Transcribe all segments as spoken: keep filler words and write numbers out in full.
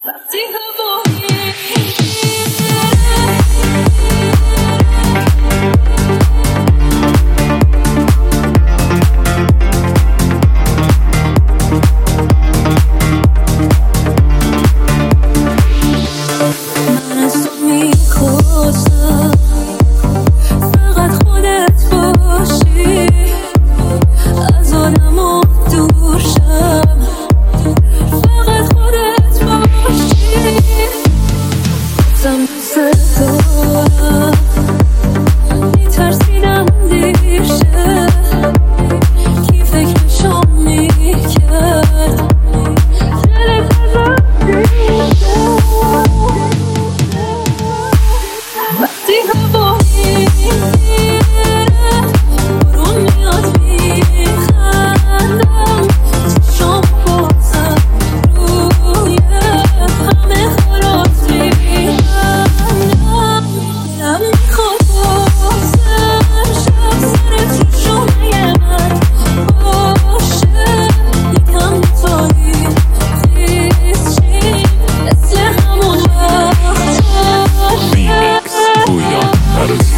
وقتی هوایی من از تو میخواستم فقط خودت باشی، از آدم‌ها دور شم، فقط خودت باشی. گفتم دوست دارم، میترسیدم دیر شه، کی فکرشو میکرد دلت ازم دیر شه. وقتی هوایی میره برون میاد میخندم، چشام بازم روی همه خرات میبندم. دلم میخواد بازم شب سرت رو شونه من باشه، یکم تاریک خیز چیم مثل همون Remix Puyol Arası.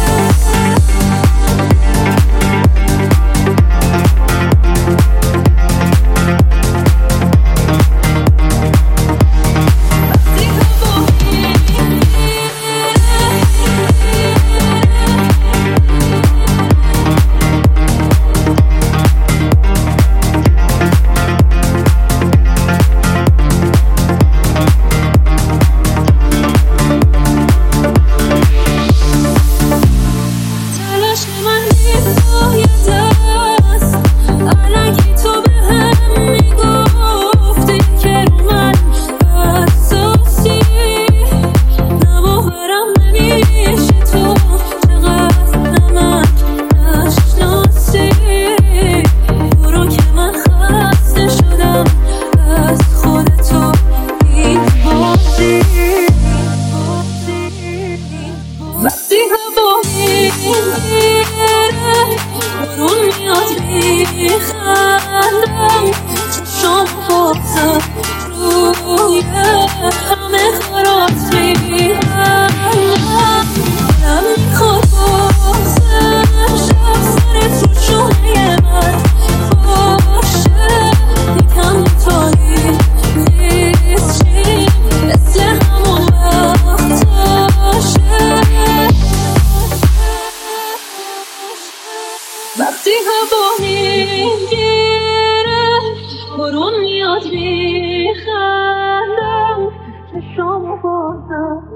تلاش من بی‌فایده است، الکی تو بهم میگفتی که رو من حساسی، باورم نمیشه تو چقدر نمک نشناسی. برو که من خسته شدم از خودتو این بازی. وقتی هوایی میره برون میاد میخندم، چشام بازم روی همه خرات میبندم. دلم میخواد بازم شب سرت رو شونه من باشه، یکم تاریک خیز چیم مثل همون وقتاشه. وقتی هوا میگیره برون میاد میخندم، چشامو بازم